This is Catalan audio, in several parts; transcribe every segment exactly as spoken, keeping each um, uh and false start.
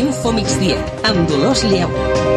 Info Migdia, amb Dolors Lleu.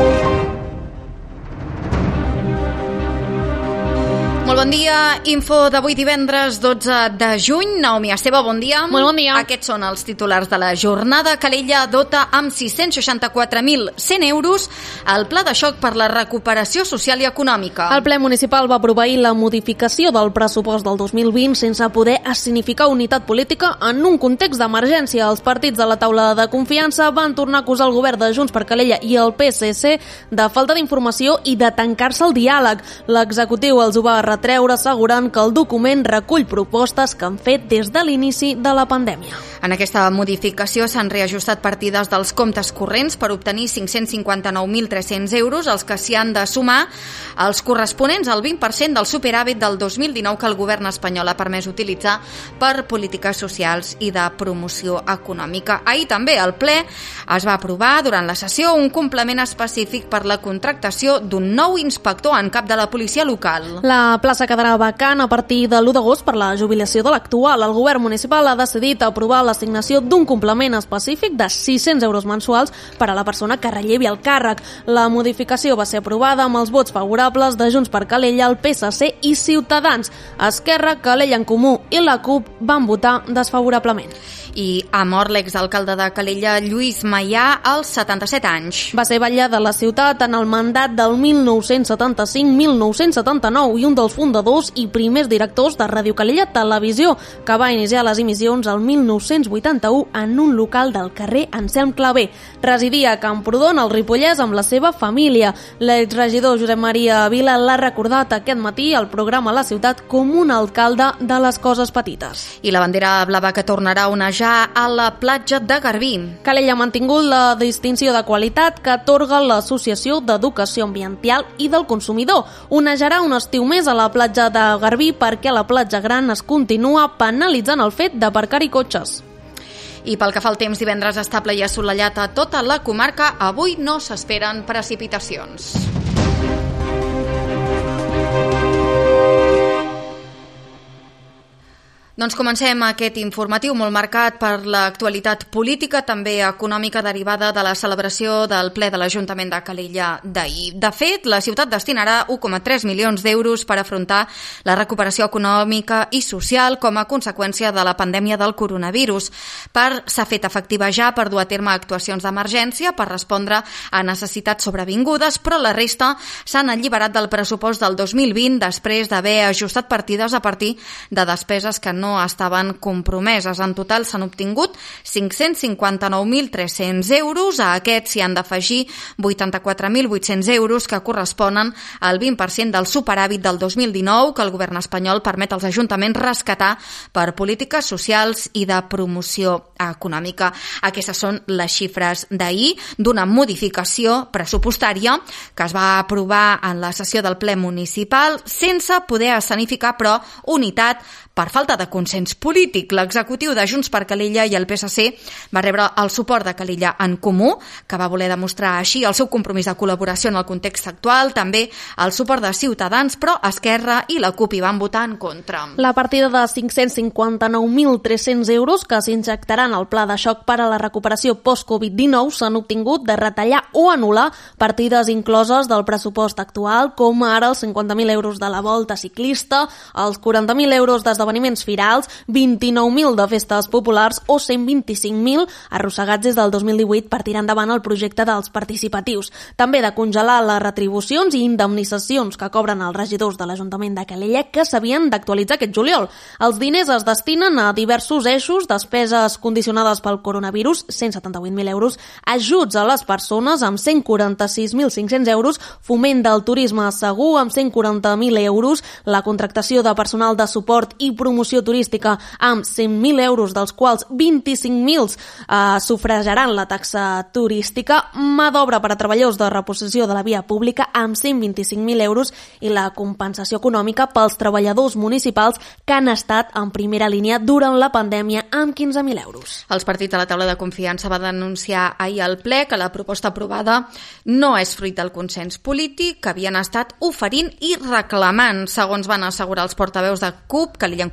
Molt bon dia, info d'avui divendres dotze de juny. Naomi Esteve, bon dia. Molt bon dia. Aquests són els titulars de la jornada. Calella dota amb sis-cents seixanta-quatre mil cent euros el pla de xoc per la recuperació social i econòmica. El ple municipal va aprovar ahir la modificació del pressupost del dos mil vint sense poder escenificar unitat política en un context d'emergència. Els partits de la taula de confiança van tornar a acusar el govern de Junts per Calella i el P S C de falta d'informació i de tancar-se al diàleg. L'executiu els ho va retreure assegurant que el document recull propostes que han fet des de l'inici de la pandèmia. En aquesta modificació s'han reajustat partides dels comptes corrents per obtenir cinc-cents cinquanta-nou mil tres-cents euros, els que s'hi han de sumar els corresponents al vint per cent del superàvit del dos mil dinou que el govern espanyol ha permès utilitzar per polítiques socials i de promoció econòmica. Ahir també al ple es va aprovar durant la sessió un complement específic per la contractació d'un nou inspector en cap de la policia local. La plaça quedarà vacant a partir de l'u d'agost per la jubilació de l'actual. El govern municipal ha decidit aprovar l'assignació d'un complement específic de sis-cents euros mensuals per a la persona que rellevi el càrrec. La modificació va ser aprovada amb els vots favorables de Junts per Calella, el P S C i Ciutadans. Esquerra, Calella en Comú i la CUP van votar desfavorablement. I ha mort l'exalcalde de Calella, Lluís Maià, als setanta-set anys. Va ser batlle de la ciutat en el mandat del mil nou-cents setanta-cinc a mil nou-cents setanta-nou i un dels fundadors i primers directors de Ràdio Calella Televisió, que va iniciar les emissions el mil nou-cents vuitanta-u en un local del carrer Anselm Clavé. Residia a Camprodon, al Ripollès, amb la seva família. L'exregidor Josep Maria Vila l'ha recordat aquest matí al programa La Ciutat com un alcalde de les coses petites. I la bandera blava que tornarà a onejar a la platja de Garbí. Calella ha mantingut la distinció de qualitat que atorga l'Associació d'Educació Ambiental i del Consumidor. Onejarà un estiu més a la platja de Garbí perquè la platja gran es continua penalitzant el fet d'aparcar-hi cotxes. I pel que fa al temps, divendres estable i assolellat a tota la comarca. Avui no s'esperen precipitacions. Doncs comencem aquest informatiu molt marcat per l'actualitat política, també econòmica, derivada de la celebració del ple de l'Ajuntament de Calella d'ahir. De fet, la ciutat destinarà un coma tres milions d'euros per afrontar la recuperació econòmica i social com a conseqüència de la pandèmia del coronavirus. Per s'ha fet efectiva ja per dur a terme actuacions d'emergència per respondre a necessitats sobrevingudes, però la resta s'han alliberat del pressupost del dos mil vint després d'haver ajustat partides a partir de despeses que no estaven compromeses. En total s'han obtingut cinc-cents cinquanta-nou mil tres-cents euros. A aquests s'hi han d'afegir vuitanta-quatre mil vuit-cents euros que corresponen al vint per cent del superàvit del dos mil dinou que el govern espanyol permet als ajuntaments rescatar per polítiques socials i de promoció econòmica. Aquestes són les xifres d'ahir d'una modificació pressupostària que es va aprovar en la sessió del ple municipal sense poder escenificar, però, unitat per falta de consens polític. L'executiu de Junts per Calella i el P S C va rebre el suport de Calella en Comú, que va voler demostrar així el seu compromís de col·laboració en el context actual, també el suport de Ciutadans, però Esquerra i la CUP hi van votar en contra. La partida de cinc-cents cinquanta-nou mil tres-cents euros que s'injectaran al pla de xoc per a la recuperació post-Covid dinou s'han obtingut de retallar o anul·lar partides incloses del pressupost actual, com ara els cinquanta mil euros de la volta ciclista, els quaranta mil euros d'esdeveniments firals, vint-i-nou mil de festes populars o cent vint-i-cinc mil arrossegats des del dos mil divuit per tirar endavant el projecte dels participatius. També de congelar les retribucions i indemnitzacions que cobren els regidors de l'Ajuntament de Calella que s'havien d'actualitzar aquest juliol. Els diners es destinen a diversos eixos, despeses condicionades pel coronavirus, cent setanta-vuit mil euros, ajuts a les persones amb cent quaranta-sis mil cinc-cents euros, foment del turisme segur amb cent quaranta mil euros, la contractació de personal de suport i promoció turística amb cent mil euros, dels quals vint-i-cinc mil eh, sufrageran la taxa turística, mà d'obra per a treballadors de reposició de la via pública amb cent vint-i-cinc mil euros i la compensació econòmica pels treballadors municipals que han estat en primera línia durant la pandèmia amb quinze mil euros. Els partits de la taula de confiança van denunciar ahir al ple que la proposta aprovada no és fruit del consens polític que havien estat oferint i reclamant, segons van assegurar els portaveus de CUP, Calella en Comú i Esquerra.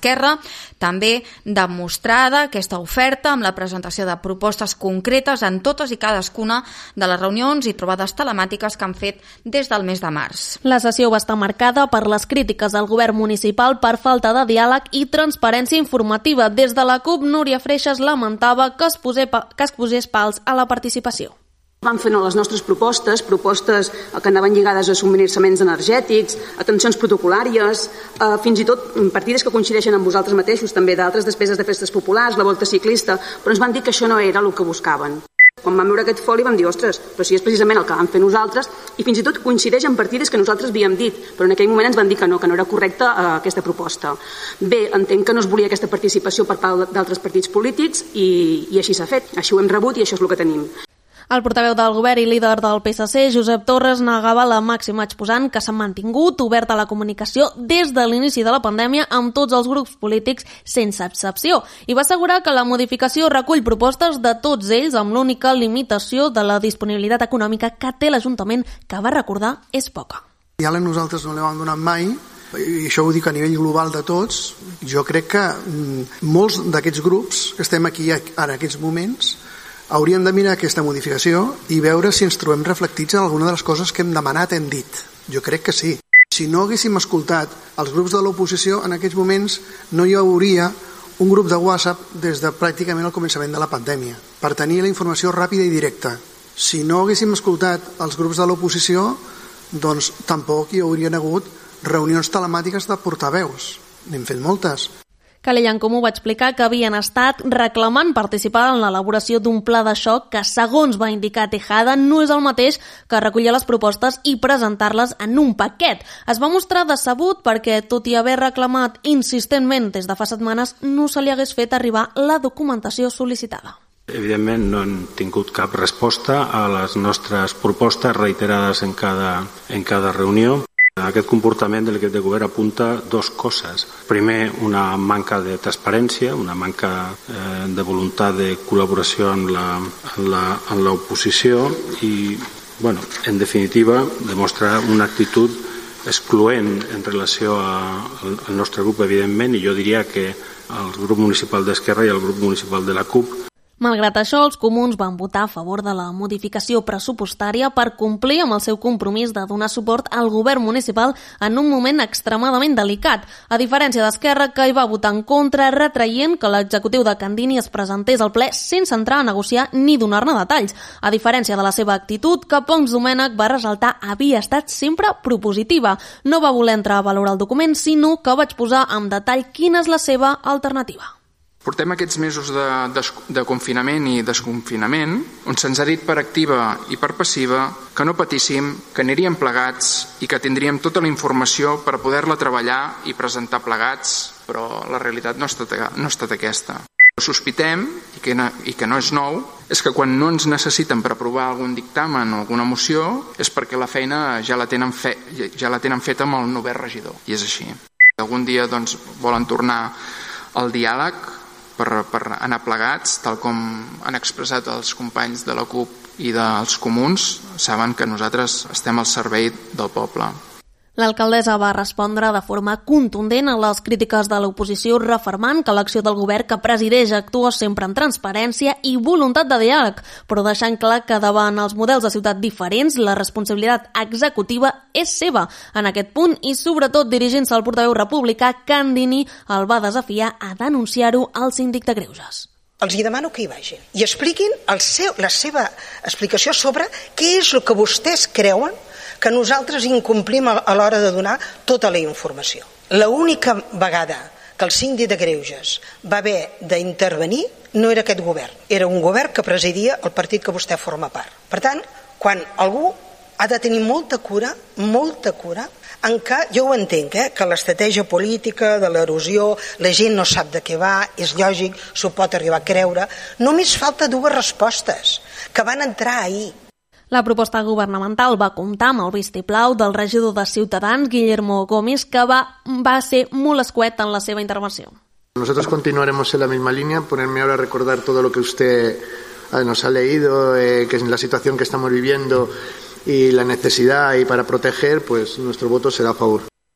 d'Esquerra, també demostrada aquesta oferta amb la presentació de propostes concretes en totes i cadascuna de les reunions i trobades telemàtiques que han fet des del mes de març. La sessió va estar marcada per les crítiques al govern municipal per falta de diàleg i transparència informativa. Des de la CUP, Núria Freixas lamentava que es, posé, que es posés pals a la participació. Vam fer les nostres propostes, propostes que anaven lligades a subministraments energètics, atencions protocolàries, eh, fins i tot partides que coincideixen amb vosaltres mateixos, també d'altres despeses de festes populars, la volta ciclista, però ens van dir que això no era el que buscaven. Quan vam veure aquest foli vam dir, ostres, però si és precisament el que vam fer nosaltres, i fins i tot coincideix amb partides que nosaltres havíem dit, però en aquell moment ens van dir que no, que no era correcta eh, aquesta proposta. Bé, entenc que no es volia aquesta participació per part d'altres partits polítics i, i així s'ha fet, així ho hem rebut i això és el que tenim. El portaveu del govern i líder del P S C, Josep Torres, negava la màxima exposant que s'ha mantingut oberta a la comunicació des de l'inici de la pandèmia amb tots els grups polítics sense excepció i va assegurar que la modificació recull propostes de tots ells amb l'única limitació de la disponibilitat econòmica que té l'Ajuntament, que va recordar és poca. Ja a nosaltres no li vam donar mai, i això ho dic a nivell global de tots. Jo crec que molts d'aquests grups que estem aquí ara en aquests moments hauríem de mirar aquesta modificació i veure si ens trobem reflectits en alguna de les coses que hem demanat, hem dit. Jo crec que sí. Si no haguéssim escoltat els grups de l'oposició, en aquests moments no hi hauria un grup de WhatsApp des de pràcticament el començament de la pandèmia, per tenir la informació ràpida i directa. Si no haguéssim escoltat els grups de l'oposició, doncs tampoc hi haurien hagut reunions telemàtiques de portaveus. N'hem fet moltes. Calella en Comú va explicar que havien estat reclamant participar en l'elaboració d'un pla de xoc que, segons va indicar Tejada, no és el mateix que recollir les propostes i presentar-les en un paquet. Es va mostrar decebut perquè, tot i haver reclamat insistentment des de fa setmanes, no se li hagués fet arribar la documentació sol·licitada. Evidentment no hem tingut cap resposta a les nostres propostes reiterades en cada, en cada reunió. Aquest comportament de l'equip de govern apunta dues coses. Primer, una manca de transparència, una manca eh, de voluntat de col·laboració amb la, amb la, amb l'oposició i, bueno, en definitiva, demostra una actitud excloent en relació a, al nostre grup, evidentment, i jo diria que el grup municipal d'Esquerra i el grup municipal de la CUP. Malgrat això, els comuns van votar a favor de la modificació pressupostària per complir amb el seu compromís de donar suport al govern municipal en un moment extremadament delicat, a diferència d'Esquerra, que hi va votar en contra, retraient que l'executiu de Candini es presentés al ple sense entrar a negociar ni donar-ne detalls, a diferència de la seva actitud, que Pons Domènech va ressaltar havia estat sempre propositiva. No va voler entrar a valorar el document, sinó que vaig posar en detall quina és la seva alternativa. Portem aquests mesos de, de, de confinament i desconfinament on se'ns ha dit per activa i per passiva que no patíssim, que aniríem plegats i que tindríem tota la informació per poder-la treballar i presentar plegats, però la realitat no ha estat, no ha estat aquesta. Sospitem, i que, no, i que no és nou, és que quan no ens necessiten per aprovar algun dictamen o alguna moció és perquè la feina ja la tenen, fe, ja la tenen feta amb el novè regidor, i és així. Algun dia doncs, volen tornar al diàleg, Per, per anar plegats, tal com han expressat els companys de la CUP i dels comuns, saben que nosaltres estem al servei del poble. L'alcaldessa va respondre de forma contundent a les crítiques de l'oposició, refermant que l'acció del govern que presideix actua sempre amb transparència i voluntat de diàleg, però deixant clar que davant els models de ciutat diferents la responsabilitat executiva és seva. En aquest punt, i sobretot dirigint-se al portaveu republicà, Candini el va desafiar a denunciar-ho al síndic de Greuges. Els hi demano que hi vagin i expliquin el seu, la seva explicació sobre què és el que vostès creuen que nosaltres incomplim a l'hora de donar tota la informació. L'única vegada que el síndic de Greuges va haver d'intervenir no era aquest govern, era un govern que presidia el partit que vostè forma part. Per tant, quan algú ha de tenir molta cura, molta cura, en què jo ho entenc, eh, que l'estratègia política de l'erosió, la gent no sap de què va, és lògic, s'ho pot arribar a creure, només falta dues respostes que van entrar ahir. La proposta governamental va comptar amb el vistiplau del regidor de Ciutadans, Guillermo Gómez, que va, va ser molt escuet en la seva intervenció. Nosotros continuaremos en la misma línea, ponerme ahora a recordar todo lo que usted nos ha leído, eh, que es la situación que estamos viviendo y la necesidad y para proteger, pues nuestro voto será a favor.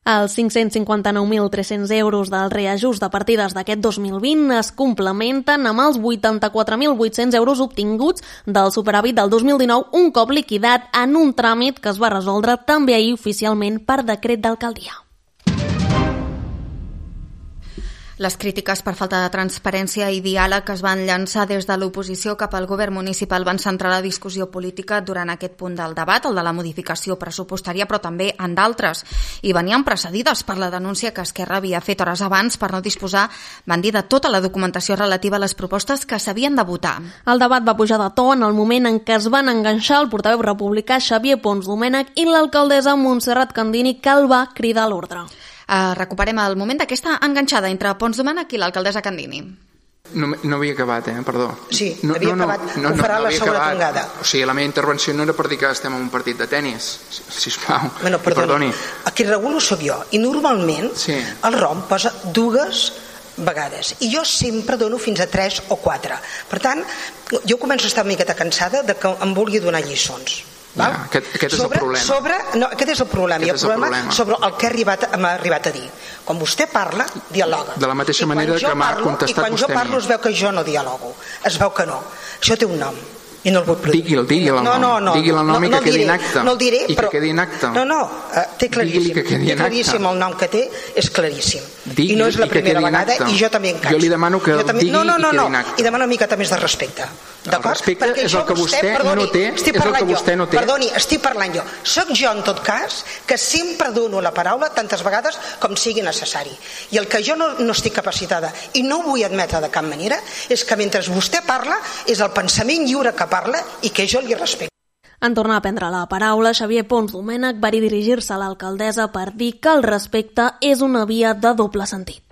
Els cinc-cents cinquanta-nou mil tres-cents euros del reajust de partides d'aquest dos mil vint es complementen amb els vuitanta-quatre mil vuit-cents euros obtinguts del superàvit del dos mil dinou, un cop liquidat en un tràmit que es va resoldre també ahir oficialment per decret d'alcaldia. Les crítiques per falta de transparència i diàleg que es van llançar des de l'oposició cap al govern municipal van centrar la discussió política durant aquest punt del debat, el de la modificació pressupostària, però també en d'altres, i venien precedides per la denúncia que Esquerra havia fet hores abans per no disposar, van dir, de tota la documentació relativa a les propostes que s'havien de votar. El debat va pujar de to en el moment en què es van enganxar el portaveu republicà Xavier Pons Domènech i l'alcaldessa Montserrat Candini, que el va cridar a l'ordre. Uh, recuperem el moment d'aquesta enganxada entre Pons Domènech i l'alcaldessa Candini. No, no havia acabat, eh? Perdó. Sí, no, havia no, acabat. No, no, ho farà no, no la segona acabat. tongada. O sigui, la meva intervenció no era per dir que estem en un partit de tennis, sisplau. Bueno, perdoni. perdoni. A qui regulo sóc jo. I normalment sí. el ROM posa dues vegades. I jo sempre dono fins a tres o quatre. Per tant, jo començo a estar una miqueta cansada de que em vulgui donar lliçons. Ja, aquest, aquest sobre, és el problema. Sobre, no, aquest és el problema. I el problema, el problema sobre el que arribat, m'ha arribat a dir. Quan vostè parla, dialoga. De la mateixa manera que m'ha contestat vostè. I quan jo parlo es veu que jo no dialogo. Es veu que no. Això té un nom. I no el vull prodir. Digui'l, digui'l el nom. No, no, no, digui'l el nom no, i que no quedi diré, en acte. No el diré, I però... que quedi en acte. No, no, uh, té claríssim. Que quedi té claríssim el nom que té, és claríssim. Digui, I no és la primera vegada i jo també en canso. Jo li demano que el també... digui no, no, no, i quedi no. en acte. I demano una miqueta més de respecte. El respecte Perquè és el que vostè, vostè perdoni, no té, és el que vostè no té. Perdoni, estic parlant jo. Soc jo, en tot cas, que sempre dono la paraula tantes vegades com sigui necessari. I el que jo no, no estic capacitada i no vull admetre de cap manera és que mentre vostè parla és el pensament lliure que parla i que jo li respecto. En tornar a prendre la paraula, Xavier Pons Domènech va dirigir-se a l'alcaldessa per dir que el respecte és una via de doble sentit.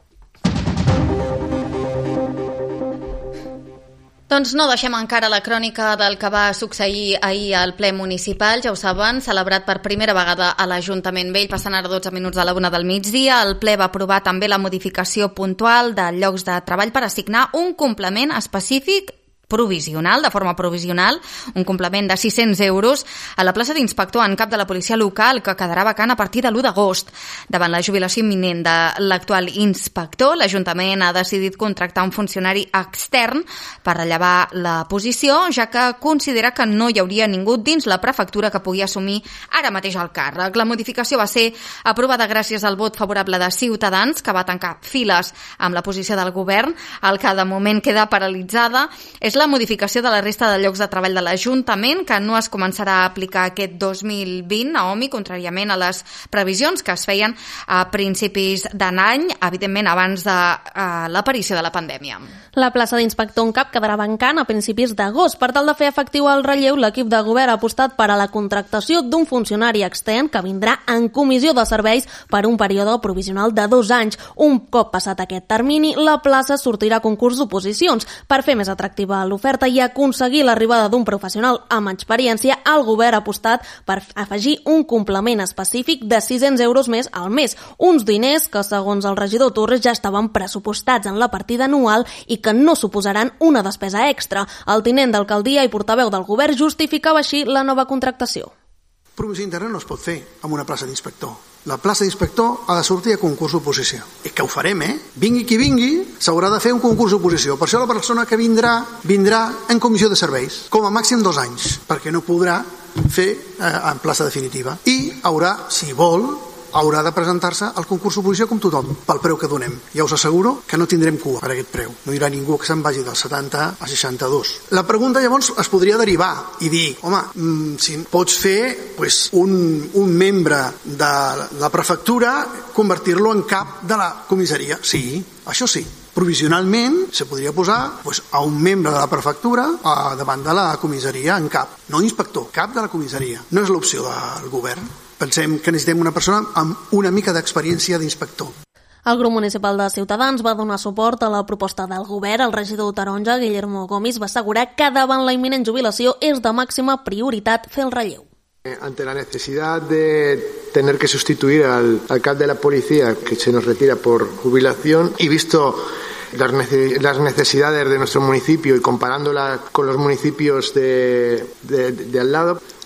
Doncs no deixem encara la crònica del que va succeir ahir al ple municipal, ja ho saben, celebrat per primera vegada a l'Ajuntament Vell, passant ara dotze minuts de la una del migdia. El ple va aprovar també la modificació puntual de llocs de treball per assignar un complement específic provisional, de forma provisional, un complement de sis-cents euros a la plaça d'inspector en cap de la policia local, que quedarà vacant a partir de l'u d'agost. Davant la jubilació imminent de l'actual inspector, l'Ajuntament ha decidit contractar un funcionari extern per rellevar la posició, ja que considera que no hi hauria ningú dins la prefectura que pugui assumir ara mateix el càrrec. La modificació va ser aprovada gràcies al vot favorable de Ciutadans, que va tancar files amb la posició del govern. El que de moment queda paralitzada és la modificació de la resta de llocs de treball de l'Ajuntament, que no es començarà a aplicar aquest dos mil vint a O M I, contràriament a les previsions que es feien a principis d'any, evidentment abans de uh, l'aparició de la pandèmia. La plaça d'inspector en cap quedarà vacant a principis d'agost. Per tal de fer efectiu el relleu, l'equip de govern ha apostat per a la contractació d'un funcionari extern que vindrà en comissió de serveis per un període provisional de dos anys. Un cop passat aquest termini, la plaça sortirà a concurs d'oposicions. Per fer més atractiva l'oferta i aconseguir l'arribada d'un professional amb experiència, el govern ha apostat per afegir un complement específic de sis-cents euros més al mes, uns diners que, segons el regidor Torres, ja estaven pressupostats en la partida anual i que no suposaran una despesa extra. El tinent d'alcaldia i portaveu del govern justificava així la nova contractació. Promoció interna no es pot fer amb una plaça d'inspector. La plaça d'inspector ha de sortir a concurs d'oposició. I que ho farem, eh? Vingui qui vingui, s'haurà de fer un concurs d'oposició. Per això la persona que vindrà, vindrà en comissió de serveis, com a màxim dos anys, perquè no podrà fer eh, en plaça definitiva. I haurà, si vol, haurà de presentar-se al concurs d'oposició com tothom, pel preu que donem. Ja us asseguro que no tindrem cua per aquest preu. No hi haurà ningú que se'n vagi del setanta a seixanta-dos. La pregunta llavors es podria derivar i dir, home, mmm, si pots fer pues, un, un membre de la prefectura, convertir-lo en cap de la comissaria. Sí, això sí. Provisionalment se podria posar pues, a un membre de la prefectura a, davant de la comissaria en cap. No inspector, cap de la comissaria. No és l'opció del govern. Pensem que necessitem una persona amb una mica d'experiència d'inspector. El grup municipal de Ciutadans va donar suport a la proposta del govern. El regidor taronja, Guillermo Gomis, va assegurar que davant la imminent jubilació és de màxima prioritat fer el relleu. Ante la necesidad de tener que sustituir al, al cap de la policía que se nos retira por jubilación y visto las, nece- las necesidades de nuestro municipio y comparándola con los municipios de, de, de al lado,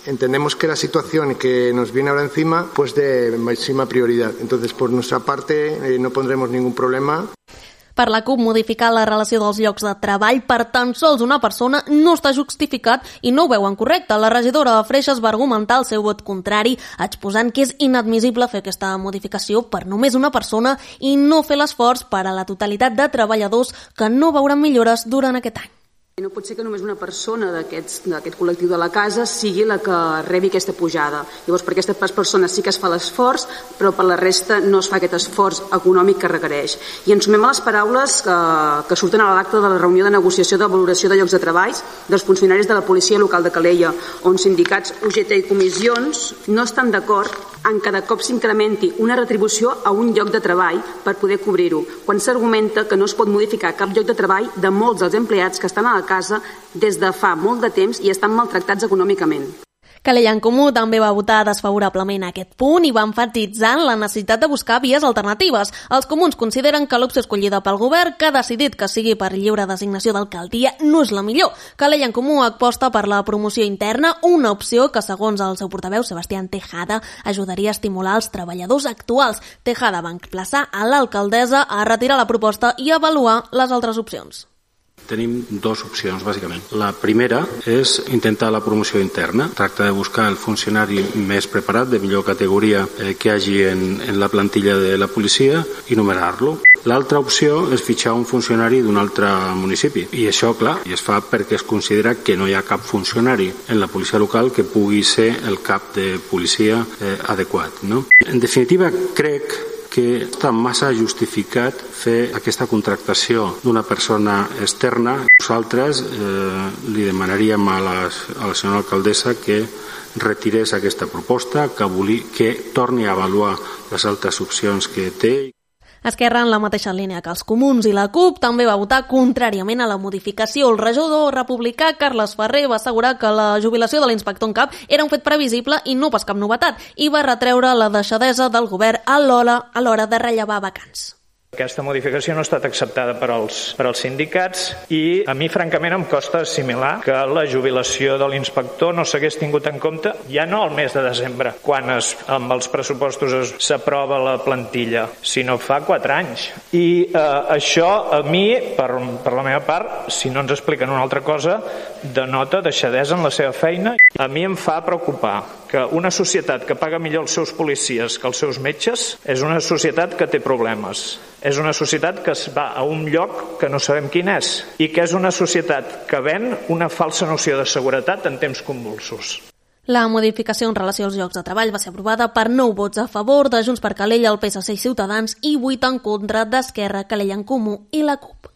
entendemos que la situación que nos viene ahora encima pues de máxima prioridad. Entonces, por nuestra parte, eh, no pondremos ningún problema. Per la CUP, modificar la relació dels llocs de treball per tan sols una persona no està justificat i no ho veuen correcte. La regidora de Freixes va argumentar el seu vot contrari, exposant que és inadmissible fer aquesta modificació per només una persona i no fer l'esforç per a la totalitat de treballadors que no veuran millores durant aquest any. No pot ser que només una persona d'aquest col·lectiu de la casa sigui la que rebi aquesta pujada. Llavors, per aquestes persones sí que es fa l'esforç, però per la resta no es fa aquest esforç econòmic que requereix. I ens sumem a les paraules que, que surten a l'acte de la reunió de negociació de valoració de llocs de treball dels funcionaris de la policia local de Calella, on sindicats, U G T i comissions no estan d'acord en cada cop s'incrementi una retribució a un lloc de treball per poder cobrir-ho, quan s'argumenta que no es pot modificar cap lloc de treball de molts dels empleats que estan a la casa des de fa molt de temps i estan maltractats econòmicament. Calella en Comú també va votar desfavorablement a aquest punt i va enfatitzar la necessitat de buscar vies alternatives. Els comuns consideren que l'opció escollida pel govern, que ha decidit que sigui per lliure designació d'alcaldia, no és la millor. Calella en Comú aposta per la promoció interna, una opció que, segons el seu portaveu, Sebastián Tejada, ajudaria a estimular els treballadors actuals. Tejada va emplaçar a l'alcaldessa a retirar la proposta i avaluar les altres opcions. Tenim dues opcions, bàsicament. La primera és intentar la promoció interna. Tracta de buscar el funcionari més preparat, de millor categoria eh, que hi hagi en, en la plantilla de la policia i numerar-lo. L'altra opció és fitxar un funcionari d'un altre municipi. I això, clar, i es fa perquè es considera que no hi ha cap funcionari en la policia local que pugui ser el cap de policia eh, adequat, no? En definitiva, crec que està massa justificat fer aquesta contractació d'una persona externa. Nosaltres eh, li demanaríem a la, a la senyora alcaldessa que retirés aquesta proposta, que, voli, que torni a avaluar les altres opcions que té. Esquerra, en la mateixa línia que els comuns i la CUP, també va votar contràriament a la modificació. El regidor republicà Carles Ferrer va assegurar que la jubilació de l'inspector en cap era un fet previsible i no pas cap novetat, i va retreure la deixadesa del govern a l'hora a l'hora de rellevar vacants. Aquesta modificació no ha estat acceptada per als, per als sindicats i a mi francament em costa assimilar que la jubilació de l'inspector no s'hagués tingut en compte ja no al mes de desembre, quan es, amb els pressupostos s'aprova la plantilla, sinó fa quatre anys. I eh, això a mi, per, per la meva part, si no ens expliquen una altra cosa, denota deixadesa en la seva feina. A mi em fa preocupar que una societat que paga millor els seus policies que els seus metges és una societat que té problemes. És una societat que es va a un lloc que no sabem quin és i que és una societat que ven una falsa noció de seguretat en temps convulsos. La modificació en relació als llocs de treball va ser aprovada per nou vots a favor de Junts per Calella, el P S C i Ciutadans i vuit en contra d'Esquerra, Calella en Comú i la CUP.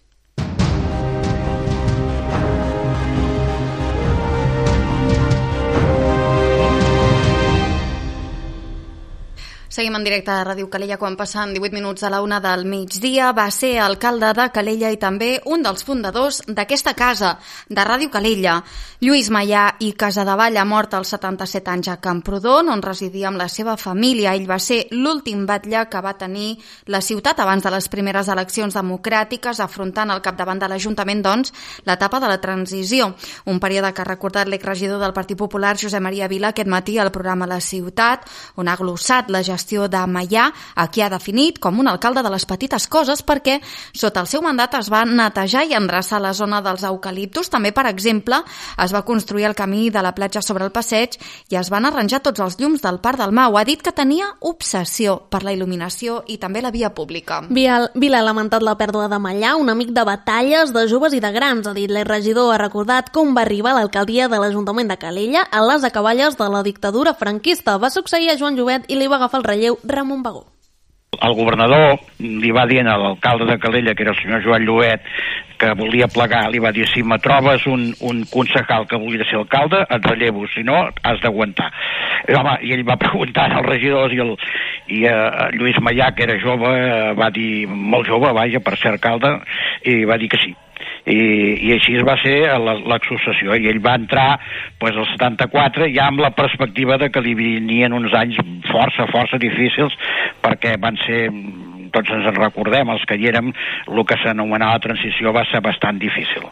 Seguim en directe a Ràdio Calella quan passen divuit minuts a la una del migdia. Va ser alcalde de Calella i també un dels fundadors d'aquesta casa, de Ràdio Calella. Lluís Maià i Casadevall ha mort als setanta-set anys a Camprodon, on residia amb la seva família. Ell va ser l'últim batlle que va tenir la ciutat abans de les primeres eleccions democràtiques, afrontant al capdavant de l'Ajuntament, doncs, l'etapa de la transició. Un període que ha recordat l'exregidor del Partit Popular, Josep Maria Vila, aquest matí al programa La Ciutat, on ha glossat la gestió de Maià, a qui ha definit com un alcalde de les petites coses perquè sota el seu mandat es va netejar i endreçar la zona dels eucaliptus. També, per exemple, es va construir el camí de la platja sobre el passeig i es van arranjar tots els llums del Parc del Mau. Ha dit que tenia obsessió per la il·luminació i també la via pública. Vila ha lamentat la pèrdua de Maià, un amic de batalles de joves i de grans. Ha dit, l'exregidor ha recordat com va arribar a l'alcaldia de l'Ajuntament de Calella a les acaballes de la dictadura franquista. Va succeir a Joan Llobet i li va agafar el relleu Ramon Bagó. El governador li va dir a l'alcalde de Calella, que era el senyor Joan Llobet, que volia plegar, li va dir, si me trobes un, un concejal que volia ser alcalde, et rellevo, si no, has d'aguantar. I, home, i ell va preguntar als regidors i, el, i uh, Lluís Maià, que era jove, uh, va dir, molt jove, vaja, per ser alcalde, i va dir que sí. I, i així va ser l'ex-successió i ell va entrar pues, al setanta-quatre ja amb la perspectiva de que li venien uns anys força, força difícils perquè van ser, tots ens en recordem, els que hi érem, el que s'anomenava la transició va ser bastant difícil.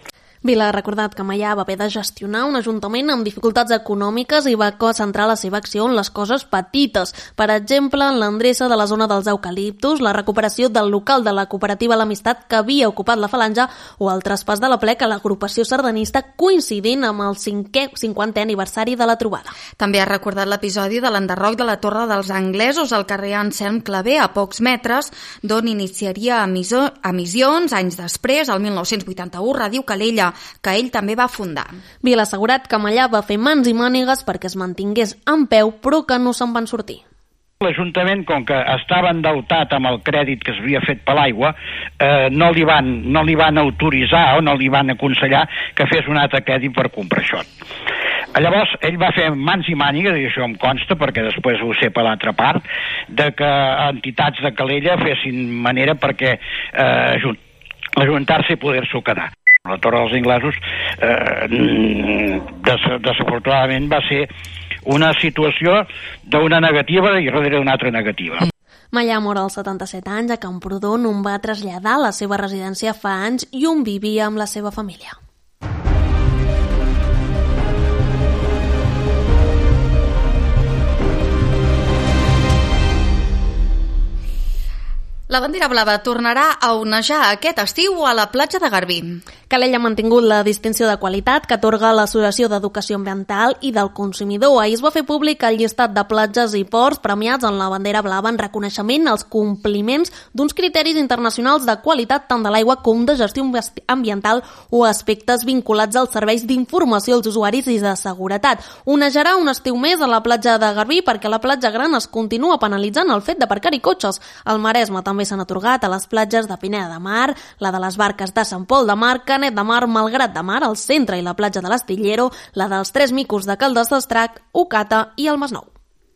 Vila ha recordat que Maià va haver de gestionar un ajuntament amb dificultats econòmiques i va concentrar la seva acció en les coses petites. Per exemple, en l'endreça de la zona dels eucaliptus, la recuperació del local de la cooperativa L'Amistat que havia ocupat la Falange o el traspàs de la plec a l'agrupació sardanista coincidint amb el cinquè cinquantè aniversari de la trobada. També ha recordat l'episodi de l'enderroc de la Torre dels Anglesos al carrer Anselm Clavé, a pocs metres, d'on iniciaria emissions anys després, el mil nou-cents vuitanta-u, Ràdio Calella, que ell també va fundar. Vila ha assegurat que Maià va fer mans i mànigues perquè es mantingués en peu, però que no se'n van sortir. L'Ajuntament, com que estava endeutat amb el crèdit que s'havia fet per l'aigua, eh, no, li van, no li van autoritzar o no li van aconsellar que fes un altre crèdit per comprar això. Llavors, ell va fer mans i mànigues, i això em consta, perquè després ho sé per l'altra part, de que entitats de Calella fessin manera perquè eh, ajuntar-se i poder-s'ho quedar. La Torre dels Inglesos, eh, des, desafortunadament, va ser una situació d'una negativa i darrere d'una altra negativa. Maià mor als setanta-set anys a Camprodon, on va traslladar la seva residència fa anys i on vivia amb la seva família. La bandera blava tornarà a onejar aquest estiu a la platja de Garbí. Calella ha mantingut la distinció de qualitat que atorga l'Associació d'Educació Ambiental i del Consumidor. Ahir es va fer públic el llistat de platges i ports premiats en la bandera blava en reconeixement als compliments d'uns criteris internacionals de qualitat tant de l'aigua com de gestió ambiental o aspectes vinculats als serveis d'informació als usuaris i de seguretat. Onejarà un estiu més a la platja de Garbí perquè la platja gran es continua penalitzant el fet d'aparcar-hi cotxes. Al Maresme també s'han atorgat a les platges de Pineda de Mar, la de les Barques de Sant Pol de Mar, Canet de Mar, Malgrat de Mar, el centre i la platja de l'Astillero, la dels Tres Micos de Caldes d'Estrac, Ocata i el Masnou.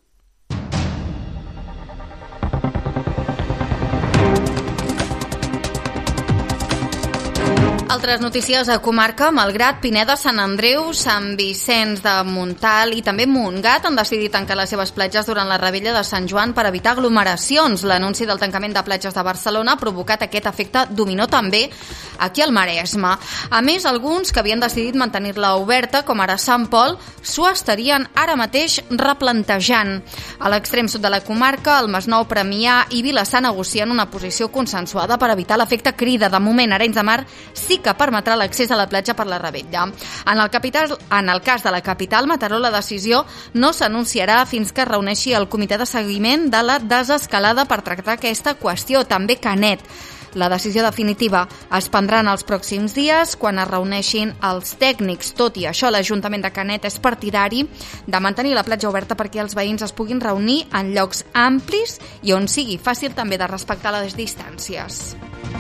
Altres notícies a comarca, Malgrat, Pineda, Sant Andreu, Sant Vicenç de Montal i també Montgat han decidit tancar les seves platges durant la rebella de Sant Joan per evitar aglomeracions. L'anunci del tancament de platges de Barcelona ha provocat aquest efecte dominó també aquí al Maresme. A més, alguns que havien decidit mantenir-la oberta, com ara Sant Pol, s'ho estarien ara mateix replantejant. A l'extrem sud de la comarca, el Masnou, Premià i Vilassar negocien una posició consensuada per evitar l'efecte crida. De moment, Arenys de Mar sí que permetrà l'accés a la platja per la rebella. En el, capital, en el cas de la capital, Mataró, la decisió no s'anunciarà fins que es reuneixi el comitè de seguiment de la desescalada per tractar aquesta qüestió. També Canet. La decisió definitiva es prendrà en els pròxims dies quan es reuneixin els tècnics. Tot i això, l'Ajuntament de Canet és partidari de mantenir la platja oberta perquè els veïns es puguin reunir en llocs amplis i on sigui fàcil també de respectar les distàncies.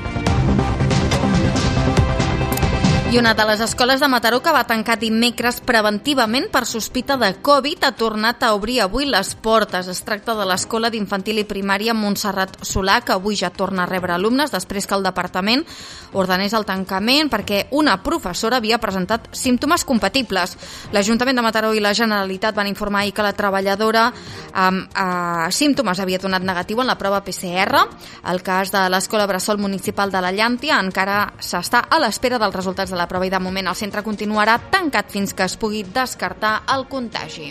I una de les escoles de Mataró que va tancar dimecres preventivament per sospita de Covid ha tornat a obrir avui les portes. Es tracta de l'Escola d'Infantil i Primària Montserrat Solà, que avui ja torna a rebre alumnes després que el departament ordenés el tancament perquè una professora havia presentat símptomes compatibles. L'Ajuntament de Mataró i la Generalitat van informar ahir que la treballadora amb eh, símptomes havia donat negatiu en la prova P C R. El cas de l'Escola Bressol Municipal de la Llàntia encara s'està a l'espera dels resultats de la prova i de moment el centre continuarà tancat fins que es pugui descartar el contagi.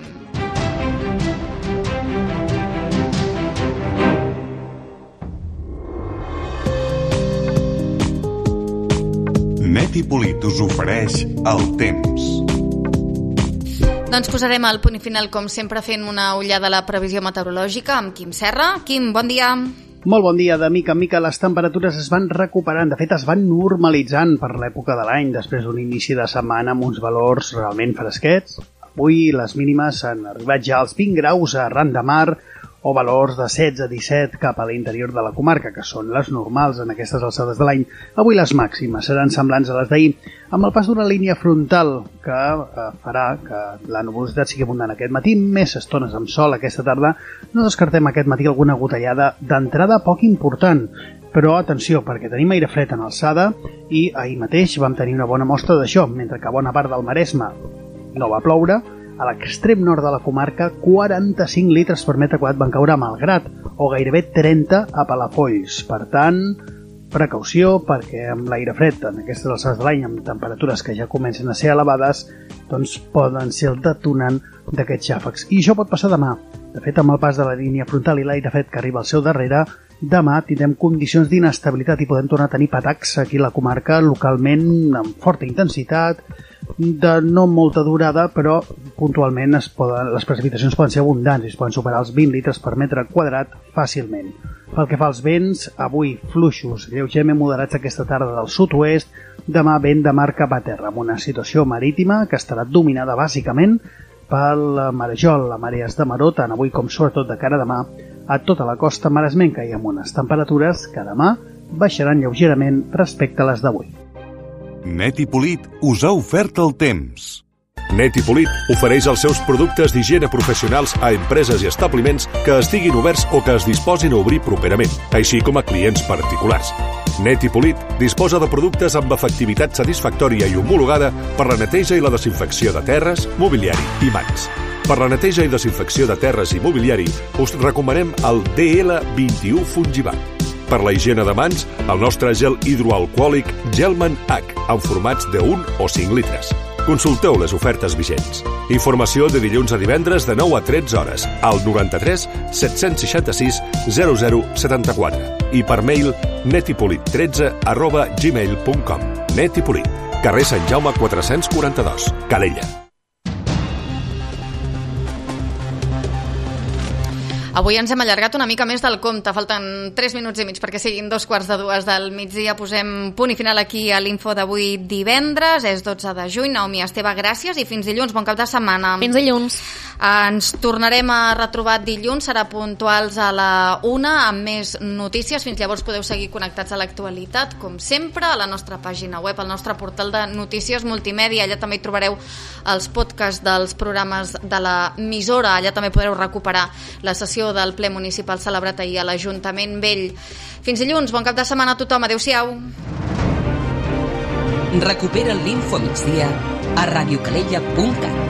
Net i Polit us ofereix el temps. Doncs posarem el punt final, com sempre, fent una ullada a la previsió meteorològica amb Quim Serra. Quim, bon dia. Molt bon dia. De mica en mica les temperatures es van recuperant, de fet es van normalitzant per l'època de l'any, després d'un inici de setmana amb uns valors realment fresquets. Avui les mínimes han arribat ja als vint graus arran de mar o valors de setze a disset cap a l'interior de la comarca, que són les normals en aquestes alçades de l'any. Avui les màximes seran semblants a les d'ahir, amb el pas d'una línia frontal que eh, farà que la nuvolositat sigui abundant aquest matí, més estones amb sol aquesta tarda. No descartem aquest matí alguna gotellada d'entrada poc important, però atenció, perquè tenim aire fred en alçada i ahir mateix vam tenir una bona mostra d'això, mentre que a bona part del Maresme no va ploure. A l'extrem nord de la comarca, quaranta-cinc litres per metre quadrat van caure a Malgrat, o gairebé trenta a Palafolls. Per tant, precaució perquè amb l'aire fred en aquestes alçades de l'any, amb temperatures que ja comencen a ser elevades, doncs poden ser el detonant d'aquests xàfecs. I això pot passar demà. De fet, amb el pas de la línia frontal i l'aire fred que arriba al seu darrere, demà tindrem condicions d'inestabilitat i podem tornar a tenir patacs aquí a la comarca localment amb forta intensitat, de no molta durada, però puntualment es poden, les precipitacions poden ser abundants i es poden superar els vint litres per metre quadrat fàcilment. Pel que fa als vents, avui fluixos, lleugerament moderats aquesta tarda del sud-oest, demà vent de mar cap a terra, amb una situació marítima que estarà dominada bàsicament pel marejol, la marees de maró, tant avui com sobretot de cara a demà, a tota la costa maresmenca i amb unes temperatures que demà baixaran lleugerament respecte a les d'avui. Net i Polit us ha ofert el temps. Net i Polit ofereix els seus productes d'higiene professionals a empreses i establiments que estiguin oberts o que es disposin a obrir properament, així com a clients particulars. Net i Polit disposa de productes amb efectivitat satisfactòria i homologada per la neteja i la desinfecció de terres, mobiliari i mans. Per la neteja i desinfecció de terres i mobiliari us recomanem el D L vint-i-u Fungibat. Per la higiene de mans, el nostre gel hidroalcohòlic Gelman H, en formats de un o cinc litres. Consulteu les ofertes vigents. Informació de dilluns a divendres de nou a tretze hores al noranta-tres set-cents seixanta-sis zero zero setanta-quatre i per mail netipolit tretze arroba gmail punt com. Netipolit, carrer Sant Jaume quatre-cents quaranta-dos, Calella. Avui ens hem allargat una mica més del compte. Falten tres minuts i mig perquè siguin dos quarts de dues del migdia. Posem punt i final aquí a l'info d'avui divendres. És dotze de juny. Naomi Esteve, gràcies i fins dilluns. Bon cap de setmana. Fins dilluns. Ens tornarem a retrobar dilluns. Serà puntuals a la una amb més notícies. Fins llavors podeu seguir connectats a l'actualitat, com sempre, a la nostra pàgina web, al nostre portal de notícies multimèdia. Allà també hi trobareu els podcasts dels programes de l'emissora. Allà també podreu recuperar la sessió del ple municipal celebrat ahir a l'Ajuntament Vell. Fins dilluns, bon cap de setmana a tothom, adeu-siau. Recupera l'Info Migdia a radiocalella punt cat.